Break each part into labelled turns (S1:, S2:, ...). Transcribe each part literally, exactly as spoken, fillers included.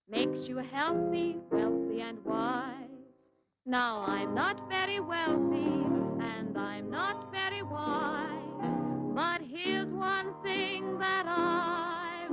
S1: makes you healthy, wealthy, and wise. Now I'm not very wealthy, and I'm not very wise, but here's one thing that I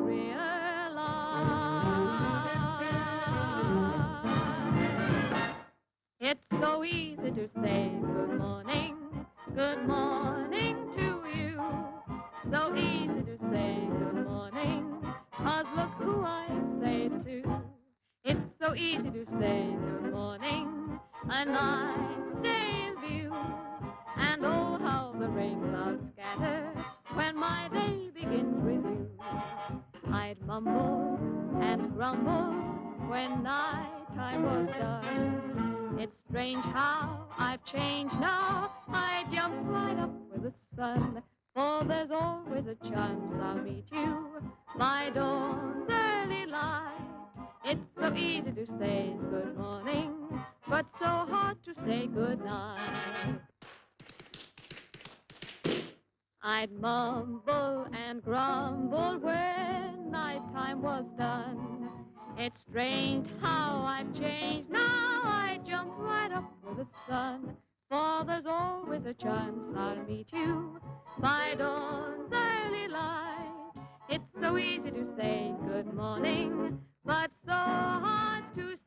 S1: realize. It's so easy to say good morning, good morning to you. So easy to say good morning, 'cause look who I say to. It's so easy to say good morning, a nice day in view. And oh, how the rain clouds scatter when my day begins with you. I'd mumble and grumble when night time was done. It's strange how I've changed now. I jump right up with the sun, for there's always a chance I'll meet you by dawn's early light. It's so easy to say good morning, but so hard to say good night. I'd mumble and grumble when nighttime was done. It's strange how I've changed now. I jump right up with the sun, for there's always a chance I'll meet you by dawn's early light. It's so easy to say good morning, but so hard to